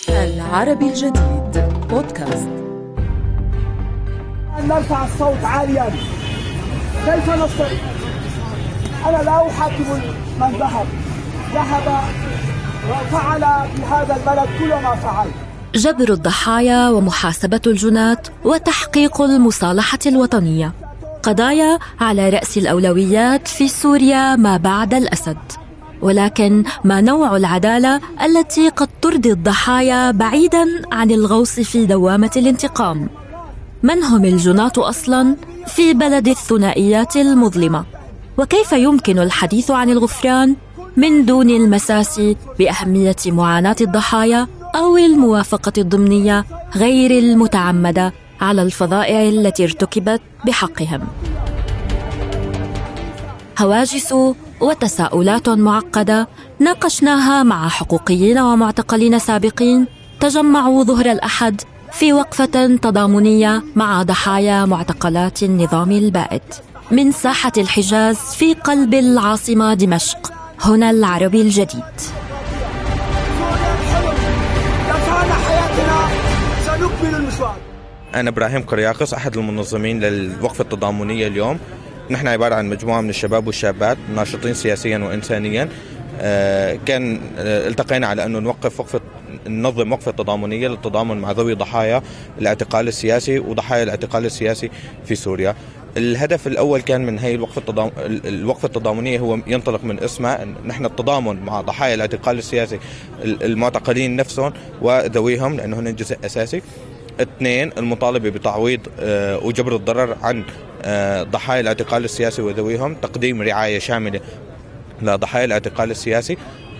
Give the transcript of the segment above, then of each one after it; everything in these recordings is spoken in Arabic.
العربي الجديد بودكاست. أن نرفع الصوت عاليا. كيف نستطيع؟ أنا لا أحاكم من ذهب وفعل في هذا البلد كل ما فعل. جبر الضحايا ومحاسبة الجناة وتحقيق المصالحة الوطنية قضايا على رأس الأولويات في سوريا ما بعد الأسد. ولكن ما نوع العدالة التي قد ترضي الضحايا بعيداً عن الغوص في دوامة الانتقام؟ من هم الجناة أصلاً في بلد الثنائيات المظلمة؟ وكيف يمكن الحديث عن الغفران من دون المساس بأهمية معاناة الضحايا أو الموافقة الضمنية غير المتعمدة على الفظائع التي ارتكبت بحقهم؟ هواجس وتساؤلات معقدة ناقشناها مع حقوقيين ومعتقلين سابقين تجمعوا ظهر الأحد في وقفة تضامنية مع ضحايا معتقلات النظام البائد من ساحة الحجاز في قلب العاصمة دمشق. هنا العربي الجديد. أنا إبراهيم قرياقص، أحد المنظمين للوقفة التضامنية اليوم. نحن عبارة عن مجموعة من الشباب والشابات ناشطين سياسيا وإنسانيا. كان التقينا على أنه ننظم وقفة تضامنية للتضامن مع ذوي ضحايا الاعتقال السياسي وضحايا الاعتقال السياسي في سوريا. الهدف الأول كان من هي الوقفة التضامنية هو ينطلق من اسمها، نحن التضامن مع ضحايا الاعتقال السياسي المعتقلين نفسهم وذويهم لأنه هن جزء أساسي. 2 المطالبة بتعويض وجبر الضرر عن ضحايا الاعتقال السياسي وذويهم، تقديم رعاية شاملة لضحايا الاعتقال السياسي.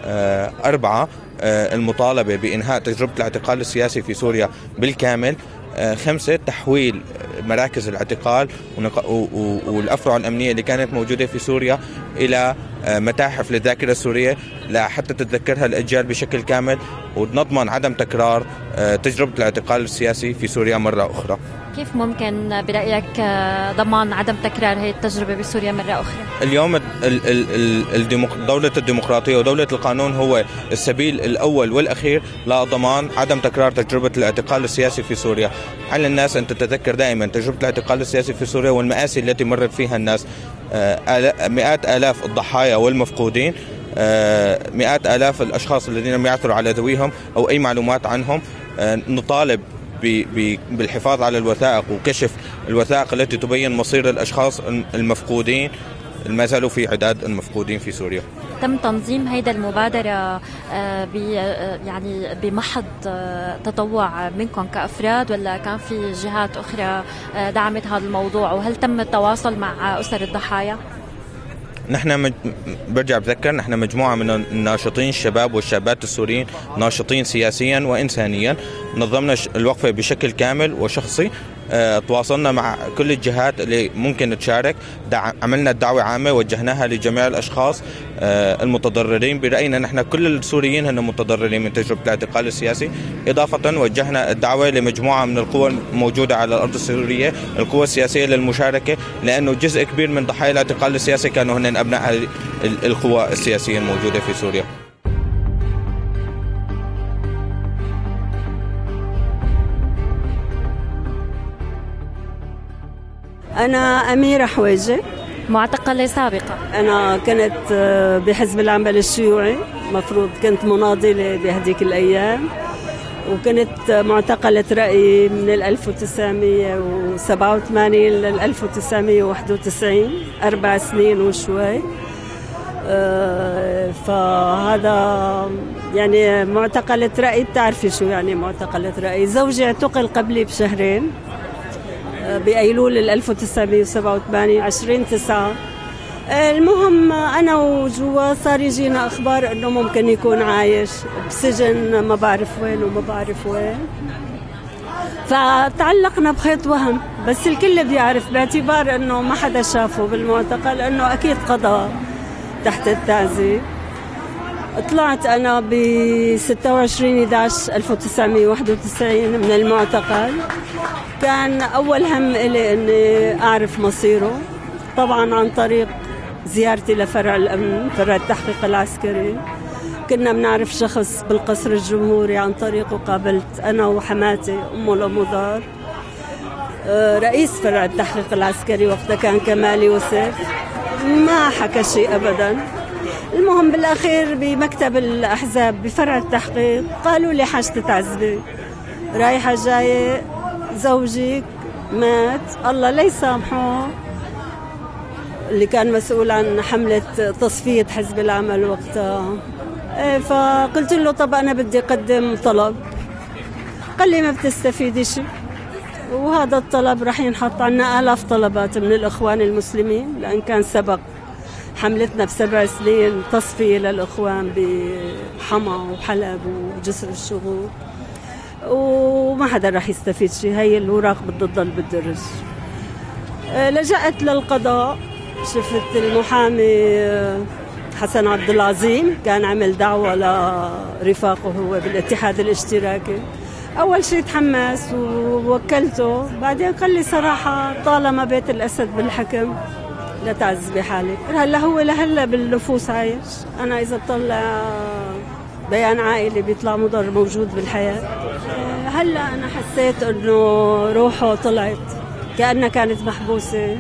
4 المطالبة بإنهاء تجربة الاعتقال السياسي في سوريا بالكامل. 5 تحويل مراكز الاعتقال والأفرع الأمنية اللي كانت موجودة في سوريا إلى متاحف للذاكرة السورية حتى تتذكرها الأجيال بشكل كامل ونضمن عدم تكرار تجربة الاعتقال السياسي في سوريا مرة أخرى. كيف ممكن برأيك ضمان عدم تكرار هذه التجربة بسوريا مرة أخرى؟ اليوم دولة الديمقراطية ودولة القانون هو السبيل الأول والأخير لضمان عدم تكرار تجربة الاعتقال السياسي في سوريا. على الناس أن تتذكر دائما تجربة الاعتقال السياسي في سوريا والمآسي التي مرت فيها الناس، مئات آلاف الضحايا والمفقودين، مئات آلاف الأشخاص الذين لم يعثروا على ذويهم أو أي معلومات عنهم. نطالب بالحفاظ على الوثائق وكشف الوثائق التي تبين مصير الأشخاص المفقودين ما زالوا في عداد المفقودين في سوريا. تم تنظيم هيدا المبادرة يعني بمحض تطوع منكم كأفراد ولا كان في جهات أخرى دعمت هذا الموضوع؟ وهل تم التواصل مع أسر الضحايا؟ نحن برجع بذكر نحن مجموعة من الناشطين الشباب والشابات السوريين ناشطين سياسيا وإنسانيا. نظمنا الوقفة بشكل كامل وشخصي. تواصلنا مع كل الجهات اللي ممكن تشارك. عملنا الدعوة عامة وجهناها لجميع الأشخاص المتضررين. برأينا نحن كل السوريين هن متضررين من تجربة الاعتقال السياسي. إضافة وجهنا الدعوة لمجموعة من القوى الموجودة على الأرض السورية، القوى السياسية للمشاركة، لأنه جزء كبير من ضحايا الاعتقال السياسي كانوا هن أبناء القوى السياسية الموجودة في سوريا. أنا أميرة حويجة، معتقلة سابقة. أنا كنت بحزب العمل الشيوعي، مفروض كنت مناضلة بهديك الأيام، وكنت معتقلة رأي من 1987 لل 1991، 4 سنين وشوي. فهذا يعني معتقلة رأي. بتعرفي شو يعني معتقلة رأي؟ زوجي اعتقل قبلي بشهرين بأيلول 1987 20/9. المهم أنا وجوا صار يجينا أخبار أنه ممكن يكون عايش بسجن ما بعرف وين وما بعرف وين. فتعلقنا بخيط وهم، بس الكل بيعرف باعتبار أنه ما حدا شافه بالمعتقل أنه أكيد قضى تحت التعذيب. طلعت أنا ب 26/11/1991 من المعتقل. كان أول هم إلي أني أعرف مصيره، طبعا عن طريق زيارتي لفرع الأمن، فرع التحقيق العسكري. كنا بنعرف شخص بالقصر الجمهوري عن طريقه، قابلت أنا وحماتي أمه لمضار رئيس فرع التحقيق العسكري وقتها كان كمال يوسف، ما حكى شيء أبدا. المهم بالأخير بمكتب الأحزاب بفرع التحقيق قالوا لي حاجة تعذبي، رايحة جاية زوجك مات، الله لا يسامحه، اللي كان مسؤول عن حملة تصفية حزب العمل وقتها. فقلت له طب أنا بدي أقدم طلب، قال لي ما بتستفيدي شيء، وهذا الطلب رح ينحط عنا آلاف طلبات من الإخوان المسلمين، لأن كان سبق حملتنا ب7 سنين تصفية للإخوان بحما وحلب وجسر الشغول، وما حدا رح يستفيد شيء، هي الوراق بدها تضل بالدرج. لجأت للقضاء، شفت المحامي حسن عبد العظيم كان عمل دعوة لرفاقه هو بالاتحاد الاشتراكي. أول شيء تحمس ووكلته، بعدين قال لي صراحة طالما بيت الأسد بالحكم لا تعذبي حالك. هلا هو لهلا بالنفوس عايش، أنا إذا طلع بيان عائلي بيطلع مضر موجود بالحياة. هلا أنا حسيت إنه روحه طلعت كأنها كانت محبوسة،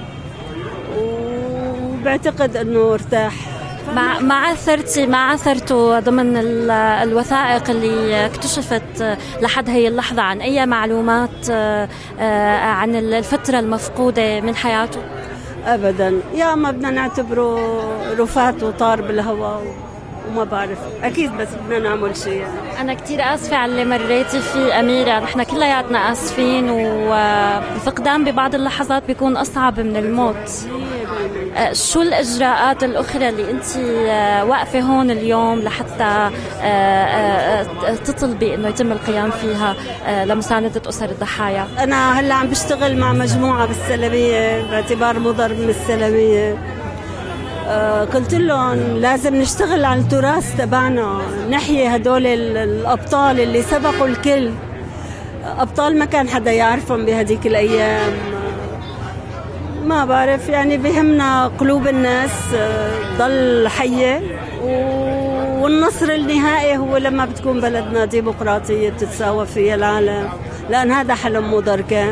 وبعتقد إنه ارتاح. ما عثرتوا ضمن الوثائق اللي اكتشفت لحد هي اللحظة عن أي معلومات عن الفترة المفقودة من حياته؟ أبدا، يا ما بدنا نعتبره رفات وطار بالهواء وما بعرف، أكيد بس بدنا نعمل شيء يعني. أنا كتير آسفة على اللي مريتي فيه أميرة، نحن كلياتنا آسفين، والفقدان ببعض اللحظات بيكون أصعب من الموت. شو الإجراءات الأخرى اللي أنت واقفة هون اليوم لحتى تطلبي إنه يتم القيام فيها لمساندة أسر الضحايا؟ أنا هلا عم بشتغل مع مجموعة بالسلمية باعتبار مضر من السلمية. قلت لهم لازم نشتغل على التراث تبعنا، نحيي هدول الأبطال اللي سبقوا الكل، أبطال ما كان حدا يعرفهم بهديك الأيام. ما بعرف يعني بهمنا قلوب الناس ضل حية، والنصر النهائي هو لما بتكون بلدنا ديمقراطية بتتساوى فيها العالم، لأن هذا حلم مضر كان.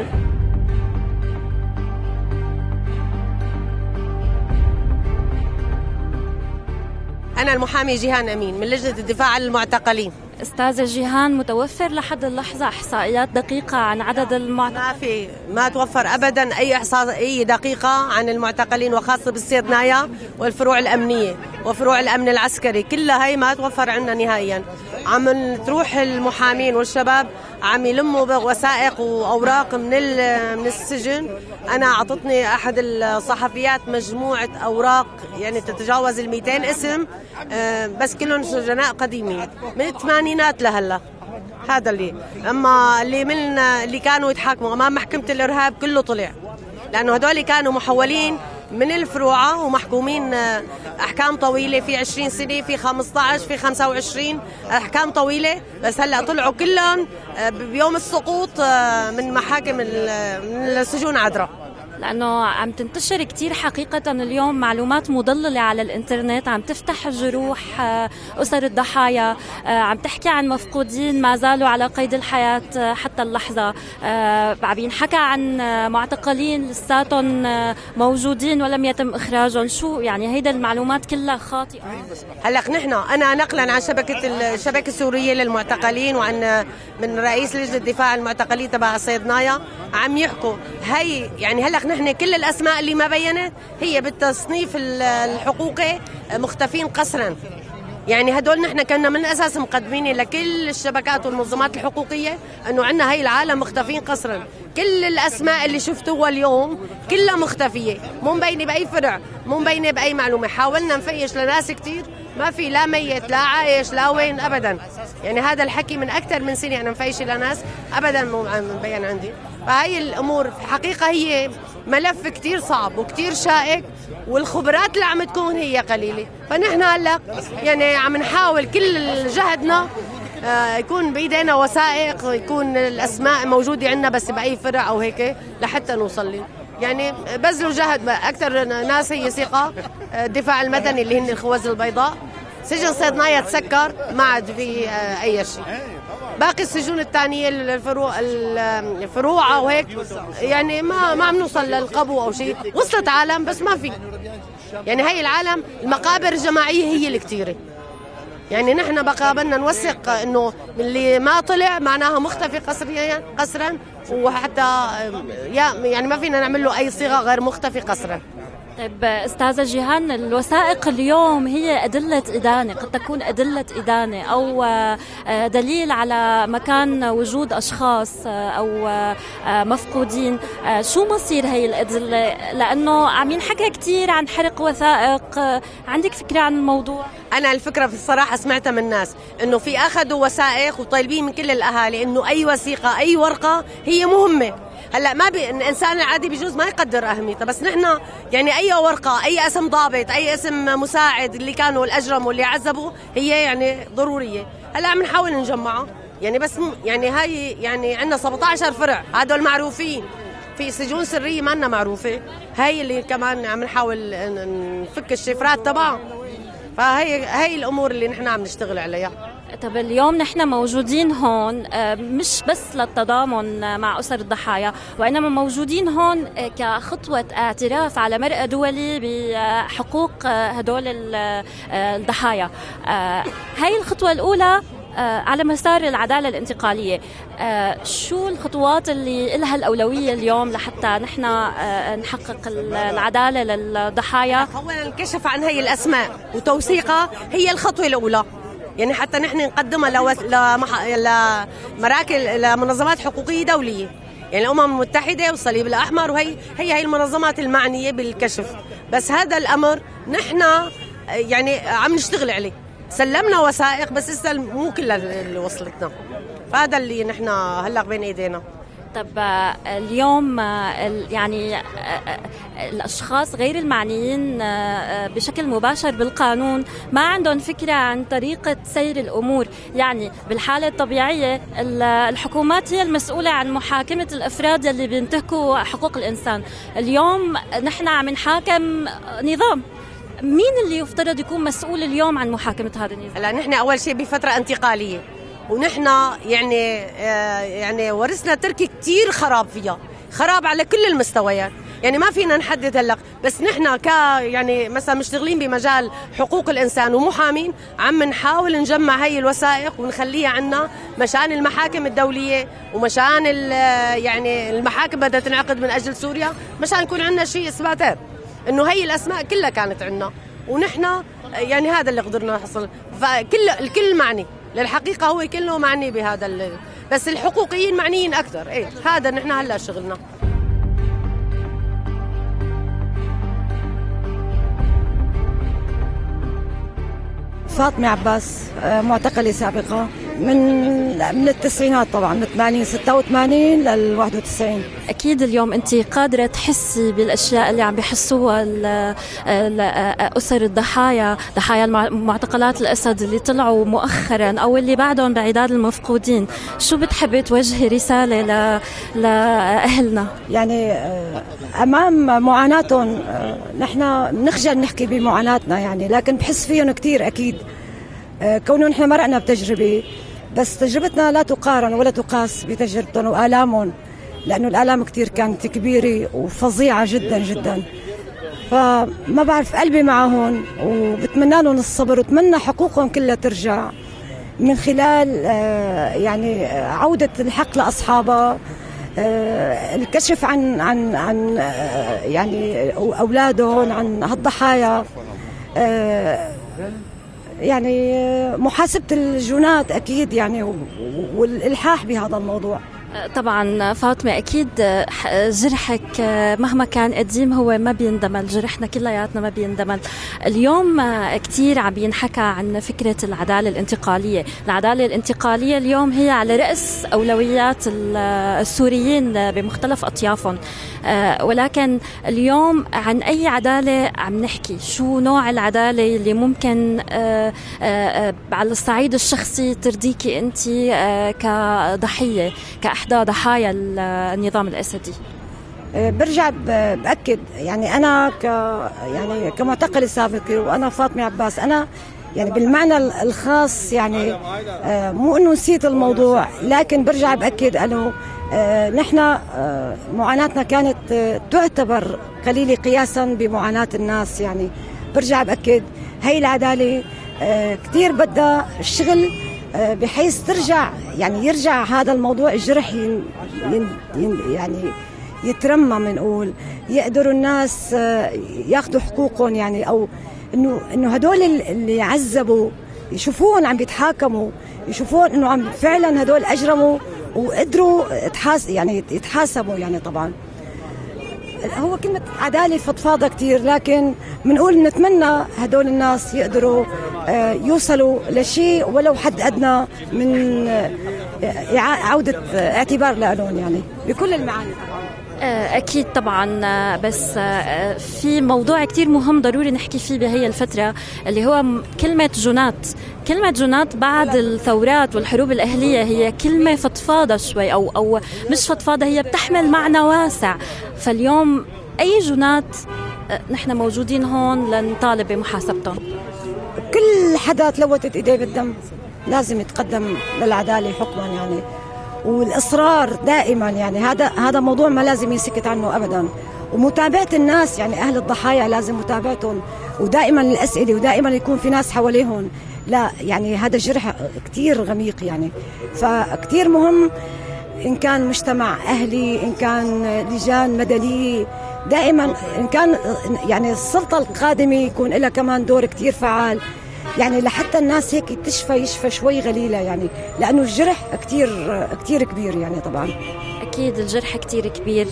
أنا المحامي جيهان أمين من لجنة الدفاع عن المعتقلين. أستاذة جيهان، متوفر لحد اللحظة إحصائيات دقيقة عن عدد المعتقلين؟ ما توفر أبدا أي إحصائية دقيقة عن المعتقلين، وخاصة بالسيدنايا والفروع الأمنية وفروع الأمن العسكري، كلها هي ما توفر عنا نهائيا. عم تروح المحامين والشباب عم يلموا وثائق وأوراق من السجن. أنا أعطتني أحد الصحفيات مجموعة أوراق يعني تتجاوز 200 اسم، بس كلهم سجناء قديمين من الثمانينات لهلا. هذا أما اللي كانوا يتحاكموا أمام محكمة الإرهاب كله طلع، لأنه هدول كانوا محولين من الفروعة ومحكومين أحكام طويلة، في 20 سنة، في 15، في 25 أحكام طويلة، بس هلأ طلعوا كلهم بيوم السقوط من محاكم السجون عذراء. لأنه عم تنتشر كتير حقيقة اليوم معلومات مضللة على الإنترنت، عم تفتح جروح أسر الضحايا، عم تحكي عن مفقودين ما زالوا على قيد الحياة حتى اللحظة، عم ينحكى عن معتقلين لساتهم موجودين ولم يتم إخراجهم. شو يعني هيدا المعلومات كلها خاطئة؟ هلأ أنا نقلا عن الشبكة السورية للمعتقلين وعن من رئيس لجنة الدفاع عن المعتقلين تبع صيدنايا عم يحكوا هي يعني هلأ نحن كل الأسماء اللي ما بينت هي بالتصنيف الحقوقي مختفين قسرا. يعني هدول نحن كنا من الأساس مقدمين لكل الشبكات والمنظمات الحقوقية أنه عندنا هاي العالم مختفين قسرا. كل الأسماء اللي شفتوها اليوم كلها مختفية، مو مبينة بأي فرع، مو مبينة بأي معلومة. حاولنا نفيش لناس كتير، ما في لا ميت لا عايش لا وين أبدا. يعني هذا الحكي من أكثر من سنة أنا مفيش لناس أبدا مو مبين عندي. فهي الأمور في حقيقة هي ملف كتير صعب وكتير شائك، والخبرات اللي عم تكون هي قليلة. فنحن هلأ يعني عم نحاول كل جهدنا يكون بإيدينا وثائق، يكون الأسماء موجودة عندنا بس بأي فرع أو هيك لحتى نوصل لي. يعني بذلوا جهد. أكثر ناس هي ثقة الدفاع المدني اللي هن الخوذ البيضاء، سجن صيدنايا تسكر، ما عاد في أي شيء. باقي السجون الثانية الفروعة وهيك يعني ما عم نوصل للقبو أو شيء. وصلت عالم بس ما في، يعني هي العالم المقابر الجماعية هي اللي كتيرة. يعني نحن بقى بدنا نوثق انه اللي ما طلع معناها مختفي قسرا، وحتى يعني ما فينا نعمل له اي صيغه غير مختفي قسرا. طيب أستاذة جيهان، الوثائق اليوم هي أدلة إدانة، قد تكون أدلة إدانة أو دليل على مكان وجود أشخاص أو مفقودين. شو مصير هي الأدلة؟ لأنه عم ينحكى كتير عن حرق وثائق، عندك فكرة عن الموضوع؟ أنا الفكرة في الصراحة سمعتها من الناس إنه في أخذوا وثائق وطالبين من كل الأهالي إنه أي وثيقة أي ورقة هي مهمة. هلا ما الانسان العادي بجوز ما يقدر اهميتها، بس نحن يعني اي ورقه، اي اسم ضابط، اي اسم مساعد اللي كانوا الاجرموا اللي عذبوا هي يعني ضروريه. هلا عم نحاول نجمعها يعني، بس يعني هاي يعني عندنا 17 فرع، هدول معروفين. في سجون سريه ما لنا معروفه، هاي اللي كمان عم نحاول نفك الشفرات تبعها. فهي الامور اللي نحن عم نشتغل عليها. طب اليوم نحن موجودين هون مش بس للتضامن مع أسر الضحايا، وإنما موجودين هون كخطوة اعتراف على مرأى دولي بحقوق هدول الضحايا. هاي الخطوة الأولى على مسار العدالة الانتقالية. شو الخطوات اللي لها الأولوية اليوم لحتى نحن نحقق العدالة للضحايا؟ أولا الكشف عن هاي الأسماء وتوثيقها هي الخطوة الأولى، يعني حتى نحن نقدمها لمنظمات حقوقية دولية، يعني الأمم المتحدة والصليب الأحمر، وهي المنظمات المعنية بالكشف. بس هذا الأمر نحن يعني عم نشتغل عليه. سلمنا وثائق بس لسه مو كلها اللي وصلتنا، فهذا اللي نحن هلأ بين إيدينا. طب اليوم يعني الأشخاص غير المعنيين بشكل مباشر بالقانون ما عندهم فكرة عن طريقة سير الأمور. يعني بالحالة الطبيعية الحكومات هي المسؤولة عن محاكمة الأفراد اللي بينتهكوا حقوق الإنسان. اليوم نحن عم نحاكم نظام، مين اللي يفترض يكون مسؤول اليوم عن محاكمة هذا النظام؟ هلا نحن أول شيء بفترة انتقالية، ونحن يعني ورثنا تركي كتير خراب فيها، خراب على كل المستويات. يعني ما فينا نحدد هلا، بس نحن يعني مثلا مشتغلين بمجال حقوق الإنسان ومحامين، عم نحاول نجمع هاي الوثائق ونخليها عنا مشان المحاكم الدولية، ومشان يعني المحاكم بدها تنعقد من أجل سوريا، مشان يكون عنا شيء إثباتات إنه هي الأسماء كلها كانت عنا، ونحن يعني هذا اللي قدرنا نحصل. الكل معني للحقيقة، هو كله معني بهذا بس الحقوقيين معنيين أكثر. هذا نحن هلا شغلنا. فاطمة عباس، معتقلة سابقة من التسعينات طبعا، من 86 لل 91. أكيد اليوم أنت قادرة تحسي بالأشياء اللي عم بيحسوها أسر الضحايا، ضحايا معتقلات الأسد اللي طلعوا مؤخرا أو اللي بعدهم بعداد المفقودين. شو بتحبي توجهي رسالة لأهلنا؟ يعني أمام معاناتهم نحن نخجل نحكي بمعاناتنا يعني، لكن بحس فيهم كتير أكيد، كونه نحن مرقنا بتجربة، بس تجربتنا لا تقارن ولا تقاس بتجربتهم وآلامهم، لأنه الآلام كتير كانت كبيرة وفظيعة جدا جدا. فما بعرف، قلبي معهم وبتمنى لهم الصبر، وتمنى حقوقهم كلها ترجع من خلال يعني عودة الحق لأصحابها، الكشف عن يعني أولادهم، عن هالضحايا، يعني محاسبة الجنات أكيد يعني، والإلحاح بهذا الموضوع. طبعا فاطمة، أكيد جرحك مهما كان قديم هو ما بيندمل، جرحنا كلياتنا ما بيندمل. اليوم كتير عم ينحكى عن فكرة العدالة الانتقالية. العدالة الانتقالية اليوم هي على رأس أولويات السوريين بمختلف أطيافهم، ولكن اليوم عن أي عدالة عم نحكي؟ شو نوع العدالة اللي ممكن على الصعيد الشخصي ترضيكي أنت كضحية، كأحدى ضحايا النظام الأسدي؟ برجع بأكد يعني أنا يعني كمعتقلة سابقة، وأنا فاطمة عباس، أنا يعني بالمعنى الخاص، يعني مو انه نسيت الموضوع، لكن برجع باكد انه نحن معاناتنا كانت تعتبر قليله قياسا بمعاناه الناس. يعني برجع باكد هي العداله كثير بدها الشغل بحيث ترجع، يعني يرجع هذا الموضوع الجرح يعني يترمى، بنقول يقدروا الناس ياخذوا حقوقهم، يعني او انه هدول اللي عذبوا يشوفوهم عم بيتحاكموا، يشوفوهم انه عم فعلا هدول اجرموا وقدروا يعني يتحاسبوا. يعني طبعا هو كلمة عدالة فضفاضة كتير، لكن بنقول نتمنى هدول الناس يقدروا يوصلوا لشيء ولو حد أدنى من عودة اعتبار لهم، يعني بكل المعاني طبعا. أكيد طبعا، بس في موضوع كتير مهم ضروري نحكي فيه بهي الفترة، اللي هو كلمة جنات. كلمة جنات بعد الثورات والحروب الأهلية هي كلمة فضفاضة شوي، أو مش فضفاضة، هي بتحمل معنى واسع. فاليوم أي جنات نحن موجودين هون لنطالب بمحاسبتهم. كل حدا تلوثت إيديه بالدم لازم يتقدم للعدالة حكما، يعني والإصرار دائما، يعني هذا موضوع ما لازم يسكت عنه أبدا. ومتابعة الناس، يعني أهل الضحايا لازم متابعتهم، ودائما الأسئلة، ودائما يكون في ناس حواليهم. لا يعني هذا الجرح كتير غميق، يعني فكتير مهم إن كان مجتمع أهلي، إن كان لجان مدنية، دائما إن كان يعني السلطة القادمة يكون لها كمان دور كتير فعال، يعني لحتى الناس هيك يشفى شوي غليلة، يعني لأنه الجرح كتير كبير. يعني طبعا أكيد الجرح كتير كبير،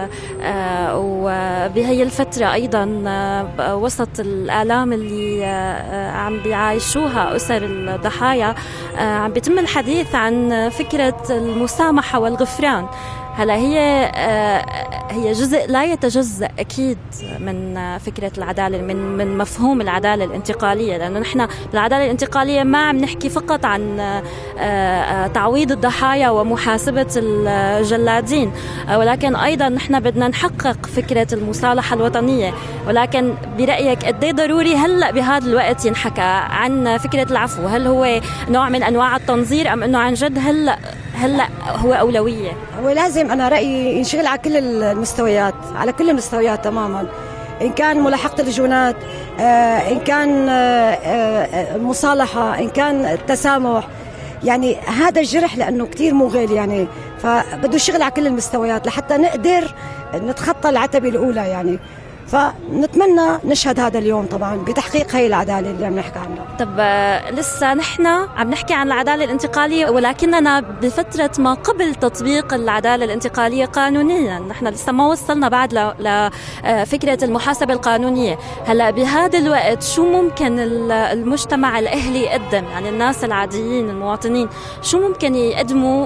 وبهي الفترة أيضا وسط الآلام اللي عم بيعيشوها أسر الضحايا عم بيتم الحديث عن فكرة المسامحة والغفران. هلا هي جزء لا يتجزأ أكيد من فكرة العدالة، من مفهوم العدالة الانتقالية، لأنه نحن بالعدالة الانتقالية ما عم نحكي فقط عن تعويض الضحايا ومحاسبة الجلادين، ولكن أيضا نحن بدنا نحقق فكرة المصالحة الوطنية. ولكن برأيك قد ايه ضروري هلأ بهذا الوقت ينحكى عن فكرة العفو؟ هل هو نوع من أنواع التنظير، أم أنه عن جد هلأ هو أولوية؟ هو لازم، أنا رأيي ينشغل على كل المستويات، على كل المستويات تماما، إن كان ملاحقة الجنات، إن كان مصالحة، إن كان التسامح. يعني هذا الجرح لأنه كتير مغال، يعني فبده يشتغل على كل المستويات لحتى نقدر نتخطى العتبة الأولى. يعني فنتمنى نشهد هذا اليوم طبعا بتحقيق هاي العدالة اللي عم نحكي عنها. طب لسه نحن عم نحكي عن العدالة الانتقالية، ولكننا بفترة ما قبل تطبيق العدالة الانتقالية قانونيا. نحن لسه ما وصلنا بعد لفكرة المحاسبة القانونية. هلأ بهذا الوقت شو ممكن المجتمع الأهلي يقدم، يعني الناس العاديين المواطنين شو ممكن يقدموا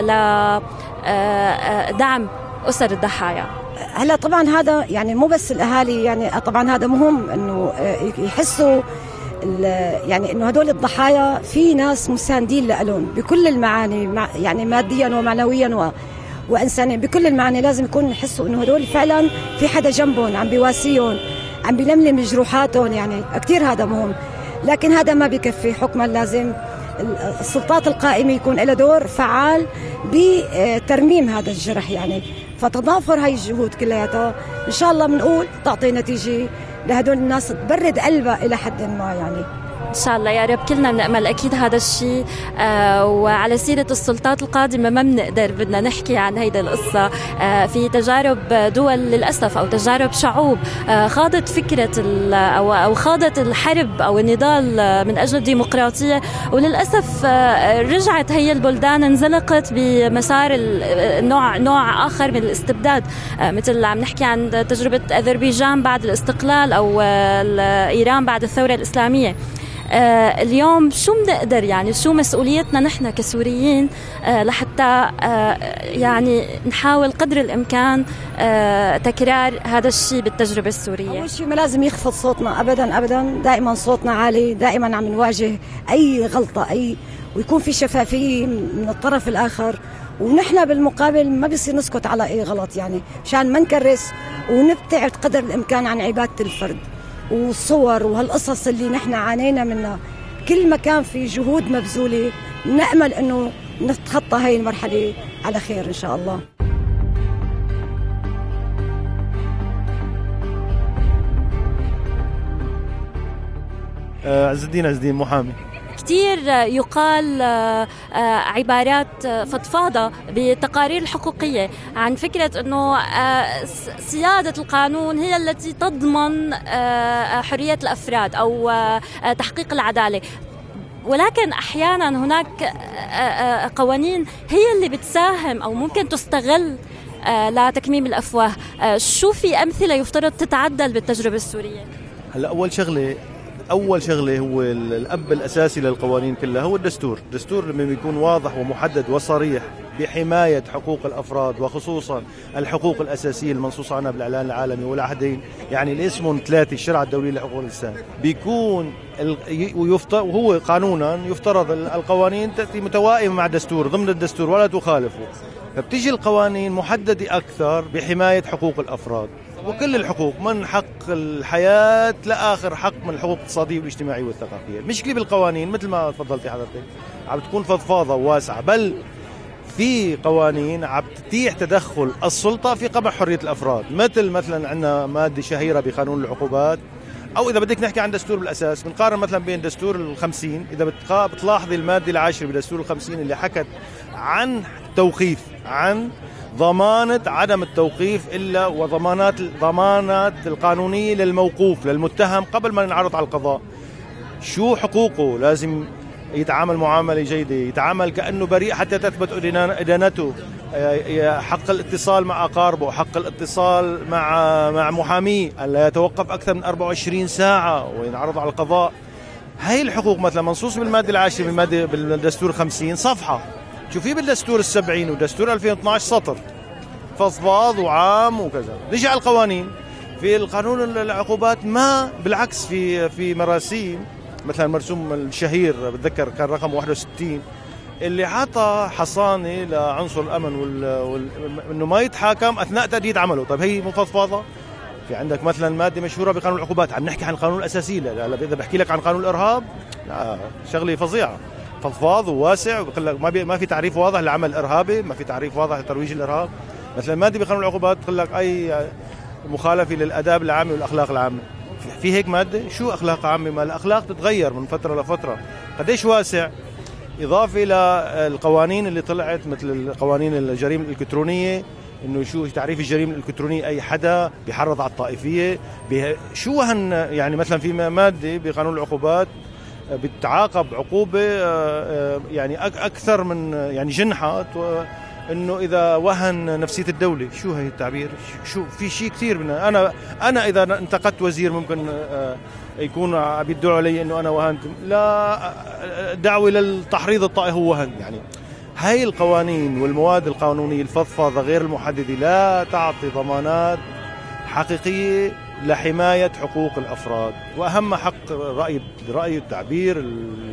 لدعم أسر الضحايا؟ هلا طبعا هذا يعني مو بس الاهالي، يعني طبعا هذا مهم انه يحسوا يعني انه هدول الضحايا في ناس مساندين لهم بكل المعاني، يعني ماديا ومعنويا وانسانيا، بكل المعاني. لازم يكون يحسوا انه هدول فعلا في حدا جنبهم عم بيواسيهم، عم بيلملم جروحاتهم، يعني كثير هذا مهم. لكن هذا ما بيكفي حكما، لازم السلطات القائمة يكون لها دور فعال بترميم هذا الجرح. يعني فتضافر هاي الجهود كلياتها إن شاء الله بنقول تعطي نتيجة لهدول الناس، تبرد قلبها إلى حد ما. يعني إن شاء الله يا رب، كلنا بنأمل أكيد هذا الشيء. وعلى سيرة السلطات القادمة ما بنقدر بدنا نحكي عن هيدا القصة. في تجارب دول للأسف أو تجارب شعوب خاضت فكرة أو خاضت الحرب أو النضال من أجل الديمقراطية، وللأسف رجعت هي البلدان انزلقت بمسار نوع آخر من الاستبداد، مثل عم نحكي عن تجربة أذربيجان بعد الاستقلال أو إيران بعد الثورة الإسلامية. اليوم شو بنقدر، يعني شو مسؤوليتنا نحن كسوريين لحتى يعني نحاول قدر الإمكان تكرار هذا الشيء بالتجربة السورية؟ أول شيء ما لازم يخفض صوتنا أبدا أبدا، دائما صوتنا عالي، دائما عم نواجه أي غلطة ويكون في شفافية من الطرف الآخر، ونحن بالمقابل ما بيصير نسكت على أي غلط، يعني مشان ما نكرس ونبتعد قدر الإمكان عن عبادة الفرد. والصور وهالقصص اللي نحن عانينا منها. كل ما كان في جهود مبذولة نأمل أنه نتخطى هاي المرحلة على خير إن شاء الله. عز الدين محامي. كتير يقال عبارات فضفاضة بالتقارير الحقوقية عن فكرة أنه سيادة القانون هي التي تضمن حرية الأفراد أو تحقيق العدالة، ولكن أحيانا هناك قوانين هي اللي بتساهم أو ممكن تستغل لتكميم الأفواه. شو في أمثلة يفترض تتعدل بالتجربة السورية؟ هلا أول شغلة هو الأب الأساسي للقوانين كلها هو الدستور. الدستور لما يكون واضح ومحدد وصريح بحماية حقوق الأفراد وخصوصا الحقوق الأساسية المنصوص عنها بالإعلان العالمي والعهدين، يعني اللي اسمهم 3 الشرع الدولي لحقوق الإنسان، بيكون وهو قانونا يفترض القوانين تأتي متوائمة مع الدستور ضمن الدستور ولا تخالفه، فبتيجي القوانين محددة أكثر بحماية حقوق الأفراد وكل الحقوق من حق الحياة لآخر حق من الحقوق الاقتصادية والاجتماعية والثقافية. مشكلة بالقوانين مثل ما تفضلتي حضرتك عم تكون فضفاضة وواسعة، بل في قوانين عم تتيح تدخل السلطة في قمع حرية الأفراد، مثلا عندنا مادة شهيرة بقانون العقوبات، أو إذا بدك نحكي عن دستور بالأساس بنقارن مثلا بين دستور 50، إذا بتلاحظي المادة 10 بدستور 50 اللي حكت عن توقيف، عن ضمانة عدم التوقيف إلا ضمانات القانونية للموقوف للمتهم قبل ما ينعرض على القضاء. شو حقوقه؟ لازم يتعامل معاملة جيدة، يتعامل كأنه بريء حتى تثبت إدانته، حق الاتصال مع أقاربه، حق الاتصال مع محاميه، ألا يتوقف أكثر من 24 ساعة وينعرض على القضاء. هاي الحقوق مثلا منصوص بالمادة 10 بالدستور 50 صفحة، شوفي بالدستور 70 ودستور 2012 سطر فضفاض وعام وكذا. رجع القوانين في القانون العقوبات ما بالعكس، في مراسيم مثلا مرسوم الشهير بتذكر كان رقم 61 اللي عطى حصانة لعنصر الأمن إنه ما يتحاكم أثناء تأدية عمله. طيب هي مفضفضة. في عندك مثلا مادة مشهورة بقانون العقوبات، عم نحكي عن القانون الأساسي، لا إذا بحكي لك عن قانون الإرهاب لا شغلة فظيعة، فضفاض وواسع، وبقول لك ما في تعريف واضح لعمل إرهابي، ما في تعريف واضح لترويج الإرهاب. مثلا مادة بقانون العقوبات بقول لك أي مخالفة للآداب العامة والأخلاق العامة. في هيك مادة؟ شو أخلاق عامة؟ ما الأخلاق تتغير من فترة لفترة. قديش واسع. إضافة إلى القوانين اللي طلعت مثل القوانين الجريمة الإلكترونية، إنه شو تعريف الجريمة الإلكترونية؟ أي حدا بيحرض على الطائفية شو يعني مثلا في مادة بقانون العقوبات بتعاقب عقوبة يعني أكثر من يعني جنحت، إنه إذا وهن نفسية الدولة. شو هي التعبير؟ شو في شيء كثير منها. أنا إذا انتقدت وزير ممكن يكون عم يدعوا علي إنه أنا وهنت، لا دعوة للتحريض الطائي هو وهن. يعني هاي القوانين والمواد القانونية الفضفاضة غير المحددة لا تعطي ضمانات حقيقية لحماية حقوق الأفراد، وأهم حق رأي التعبير،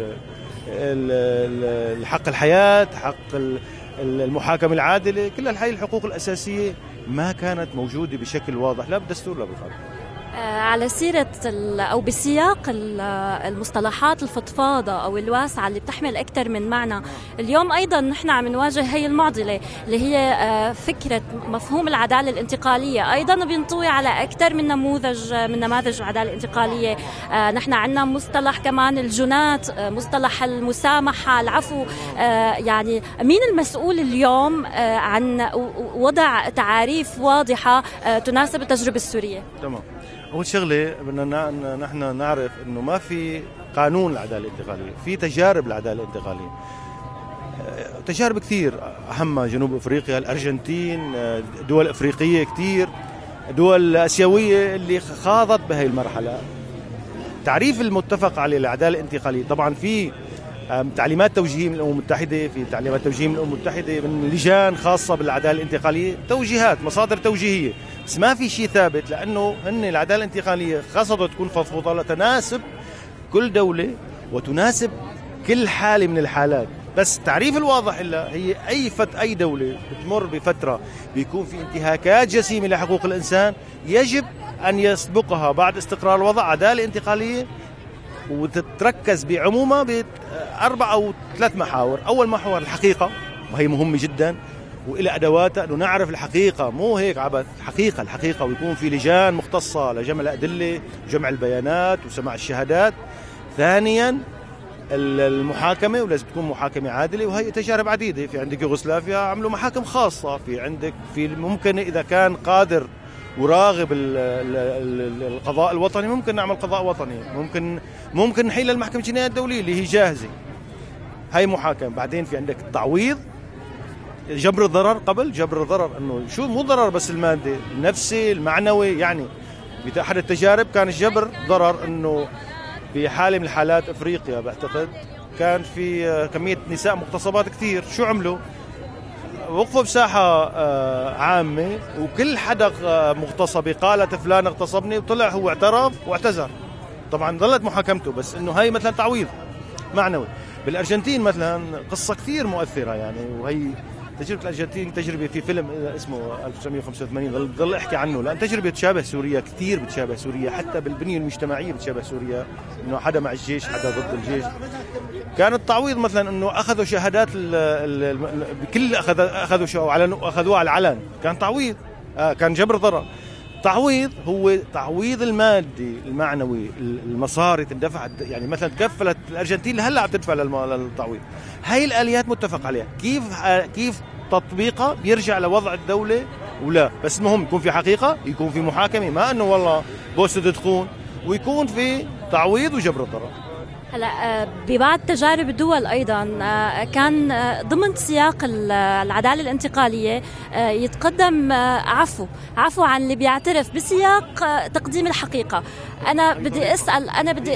الحق الحياة، حق المحاكمة العادلة، كل هاي الحقوق الأساسية ما كانت موجودة بشكل واضح لا بالدستور لا بالقانون. على سيرة أو بسياق المصطلحات الفضفاضة أو الواسعة اللي بتحمل أكثر من معنى، اليوم أيضا نحن عم نواجه هي المعضلة اللي هي فكرة مفهوم العدالة الانتقالية. أيضا بينطوي على أكثر من نماذج العدالة الانتقالية. نحن عندنا مصطلح كمان الجنات، مصطلح المسامحة، العفو. يعني مين المسؤول اليوم عن وضع تعاريف واضحة تناسب التجربة السورية؟ تمام. أول شغلة بدنا نحن نعرف إنه ما في قانون العدالة الانتقالية، في تجارب العدالة الانتقالية، تجارب كثير، أهمها جنوب أفريقيا، الأرجنتين، دول أفريقية كثير، دول آسيوية اللي خاضت بهاي المرحلة. تعريف المتفق عليه العدالة الانتقالية طبعا في تعليمات توجيهية من الأمم المتحدة، في تعليمات توجيهية من الأمم المتحدة من لجان خاصة بالعدالة الانتقالية، توجيهات، مصادر توجيهية، بس ما في شيء ثابت، لأنه هن العدالة الانتقالية قصدوا تكون فضفاضة تناسب كل دولة وتناسب كل حالة من الحالات. بس التعريف الواضح إلا هي أي دولة بتمر بفترة بيكون في انتهاكات جسيمة لحقوق الإنسان، يجب أن يسبقها بعد استقرار الوضع عدالة انتقالية، وتتركز بعمومها بأربع أو 3 محاور. أول محور الحقيقة، وهي مهمة جدا وإلى أدواتها أنه نعرف الحقيقة، مو هيك عبث، الحقيقة ويكون في لجان مختصة لجمع الأدلة وجمع البيانات وسماع الشهادات. ثانيا المحاكمة، ولازم تكون محاكمة عادلة، وهي تجارب عديدة. في عندك يوغوسلافيا عملوا محاكم خاصة، في عندك ممكن إذا كان قادر وراغب القضاء الوطني ممكن نعمل قضاء وطني، ممكن نحيل المحكمة الجنائية الدولية اللي هي جاهزة، هاي محاكمة. بعدين في عندك التعويض، جبر الضرر، قبل جبر الضرر انه شو مو ضرر بس المادي، النفسي المعنوي. يعني بأحد التجارب كان الجبر ضرر، انه في حالة من الحالات افريقيا بعتقد كان في كمية نساء مغتصبات كثير، شو عملوا؟ وقفوا بساحة عامة وكل حدا مغتصبة قالت فلان اغتصبني، وطلع هو اعترف واعتذر. طبعا ظلت محاكمته، بس انه هاي مثلا تعويض معنوي. بالأرجنتين مثلا قصة كثير مؤثرة يعني، وهي تجربة الأرجنتين تجربة في فيلم اسمه 1985 ضل احكي عنه، لأن تجربة تشابه سوريا، كثير بتشابه سوريا، حتى بالبنية المجتمعية بتشابه سوريا، إنه حدا مع الجيش حدا ضد الجيش. كان التعويض مثلا إنه أخذوا شهادات بكل أخذوها على العلن، كان تعويض، كان جبر ضرر. تعويض هو تعويض المادي المعنوي، المصاري تندفع، يعني مثلا تكفلت الأرجنتين لهلا عم تدفع للتعويض. هاي الآليات متفق عليها، كيف تطبيقها بيرجع لوضع الدولة ولا، بس المهم يكون في حقيقة، يكون في محاكمة، ما أنه والله بوسة تخون، ويكون في تعويض وجبر الضرر. هلا ببعض تجارب الدول ايضا كان ضمن سياق العداله الانتقاليه يتقدم عفو عن اللي بيعترف بسياق تقديم الحقيقه. انا بدي اسال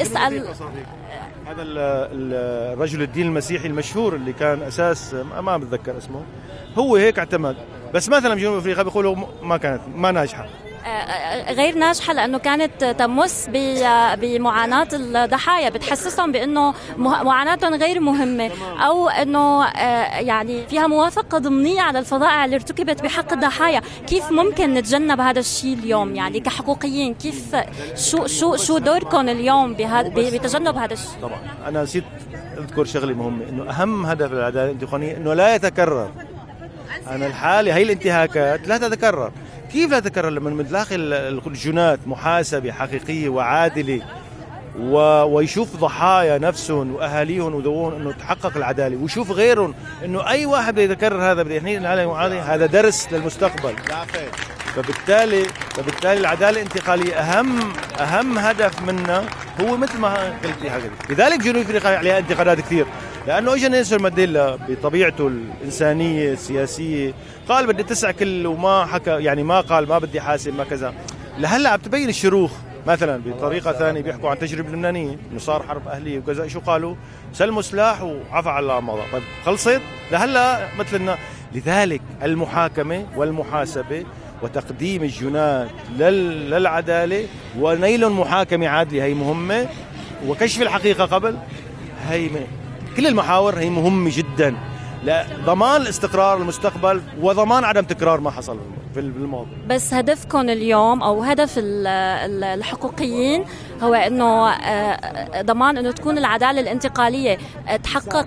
هذا الرجل الدين المسيحي المشهور اللي كان اساس ما بتذكر اسمه، هو هيك اعتمد، بس مثلا بجنوب افريقيا بيقولوا ما ناجحه، غير ناجحة لأنه كانت تمس بمعاناة الضحايا، بتحسسهم بأنه معاناتهم غير مهمة، أو أنه يعني فيها موافقة ضمنية على الفظائع اللي ارتكبت بحق الضحايا. كيف ممكن نتجنب هذا الشيء اليوم يعني كحقوقيين؟ كيف شو دوركم اليوم بتجنب هذا الشيء؟ طبعا أنا نسيت أذكر شغلة مهمة، إنه أهم هدف العدالة الانتقالية إنه لا يتكرر. أنا الحالة هاي الانتهاكات لا تتكرر. كيف لا تتكرر؟ لما من داخل الجنات محاسبة حقيقية وعادلة، ويشوف ضحايا نفسهم وأهاليهم وذوون أنه تحقق العدالة، ويشوف غيرهم أنه أي واحد بده يتكرر هذا بده يحنين العدالة، هذا درس للمستقبل. فبالتالي العدالة الانتقالية أهم هدف منها هو مثل ما قلت هذا. لذلك جنوب أفريقيا عليها انتقادات كثير، لأنه إجا نيلسون مانديلا بطبيعته الإنسانية السياسية قال بدي أتسع كل، وما حكى يعني ما قال ما بدي حاسب ما كذا. لهلا عم تبين الشروخ مثلا بطريقة ثانية، بيحكوا عن تجربة لبنانية إنه صار حرب أهلية وكذا، شو قالوا؟ سلموا سلاح وعفى على الموضوع. طيب خلصت؟ لهلا مثلنا. لذلك المحاكمة والمحاسبة وتقديم الجنات للعدالة ونيل محاكمة عادلة هي مهمة، وكشف الحقيقة قبل، هي كل المحاور هي مهمة جدا لضمان الاستقرار المستقبل وضمان عدم تكرار ما حصل في الماضي. بس هدفكم اليوم أو هدف الحقوقيين هو أنه ضمان أنه تكون العدالة الانتقالية، تحقق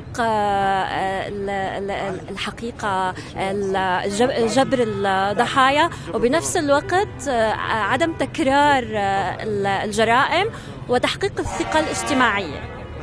الحقيقة، جبر الضحايا، وبنفس الوقت عدم تكرار الجرائم وتحقيق الثقة الاجتماعية.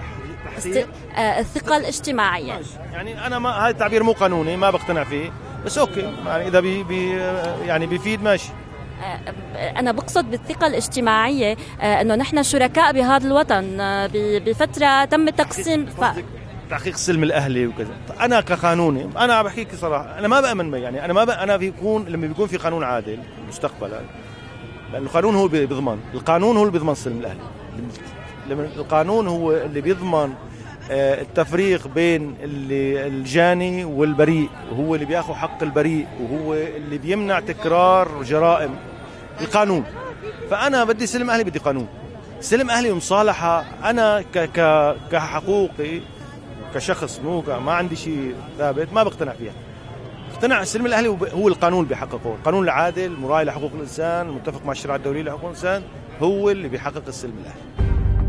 الثقة الاجتماعية يعني أنا هذا التعبير مو قانوني، ما بقتنع فيه، بس أوكي يعني إذا يعني بيفيد ماشي. أنا بقصد بالثقة الاجتماعية أنه نحن شركاء بهذا الوطن بفترة تم تقسيم تحقيق السلم الأهلي وكذا. أنا كقانوني أنا بحكيك صراحة، أنا ما بأمن يعني أنا لما بيكون في قانون عادل مستقبلا، لأن القانون هو بيضمن، القانون هو اللي بيضمن السلم الأهلي. لما القانون هو اللي بيضمن التفريق بين الجاني والبريء، وهو اللي بياخذ حق البريء، وهو اللي بيمنع تكرار جرائم، القانون. فأنا بدي سلم أهلي، بدي قانون، سلم أهلي ومصالحة. أنا كحقوقي كشخص ما عندي شيء ثابت ما بقتنع فيها. اقتنع السلم الأهلي هو القانون بيحققه، القانون العادل المراعي لحقوق الإنسان المتفق مع الشريعة الدولية لحقوق الإنسان هو اللي بيحقق السلم الأهلي.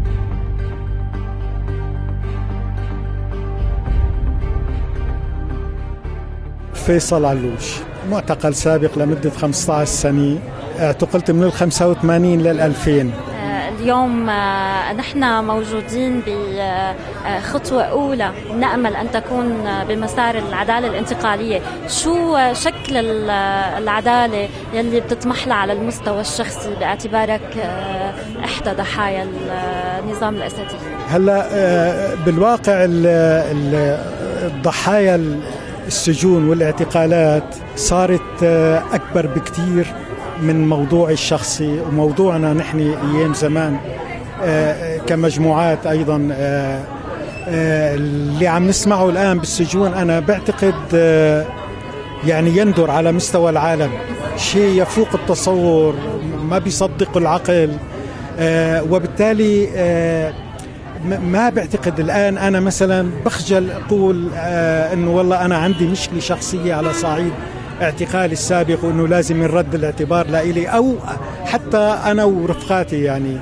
فيصل علوش، معتقل سابق لمدة 15 سنة، اعتقلت من 85 لل2000. اليوم نحن موجودين بخطوة أولى نأمل أن تكون بمسار العدالة الانتقالية. شو شكل العدالة يلي بتطمح لها على المستوى الشخصي باعتبارك إحدى ضحايا النظام الأسدي؟ هلا بالواقع الضحايا السجون والاعتقالات صارت أكبر بكتير من موضوع الشخصي وموضوعنا نحن أيام زمان كمجموعات. أيضا اللي عم نسمعه الآن بالسجون أنا بعتقد يعني يندر على مستوى العالم، شيء يفوق التصور، ما بيصدق العقل. وبالتالي ما بعتقد الآن أنا مثلا بخجل أقول أنه والله أنا عندي مشكلة شخصية على صعيد اعتقالي السابق وأنه لازم يرد الاعتبار لإلي أو حتى أنا ورفقاتي يعني.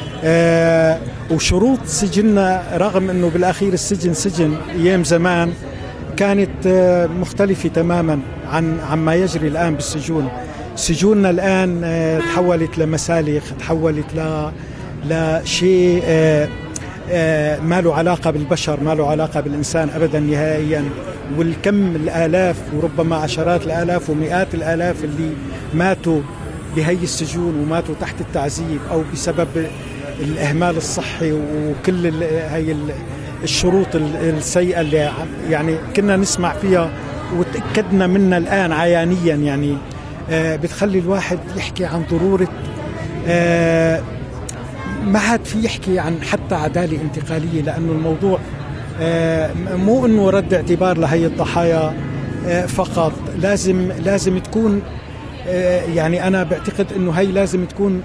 وشروط سجننا رغم أنه بالأخير السجن سجن أيام زمان كانت مختلفة تماما عن ما يجري الآن بالسجون. سجوننا الآن تحولت لمسالخ، تحولت لشيء ما له علاقة بالبشر، ما له علاقة بالإنسان أبدا نهائيا. والكم الآلاف وربما عشرات الآلاف ومئات الآلاف اللي ماتوا بهي السجون وماتوا تحت التعذيب أو بسبب الإهمال الصحي وكل هاي الشروط السيئة اللي يعني كنا نسمع فيها وتأكدنا منها الآن عيانيا، يعني بتخلي الواحد يحكي عن ضرورة ما عاد في يحكي عن حتى عدالة انتقالية، لأنه الموضوع مو إنه رد اعتبار لهي الضحايا فقط، لازم تكون يعني أنا بعتقد إنه هي لازم تكون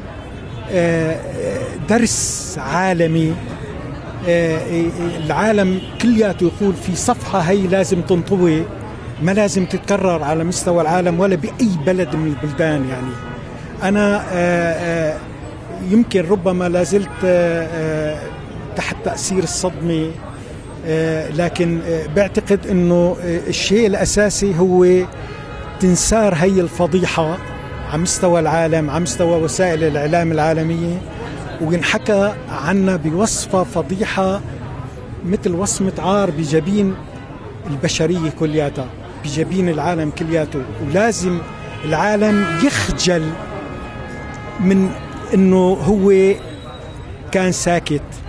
درس عالمي. العالم كلياته يقول في صفحة هي لازم تنطوي، ما لازم تتكرر على مستوى العالم ولا بأي بلد من البلدان. يعني أنا يمكن ربما لازلت تحت تأثير الصدمة، لكن بعتقد أنه الشيء الأساسي هو تنسار هي الفضيحة على مستوى العالم، على مستوى وسائل الإعلام العالمية، وينحكى عنا بوصفة فضيحة مثل وصمة عار بجبين البشرية كلياتها، بجبين العالم كلياته. ولازم العالم يخجل من أنه هو كان ساكت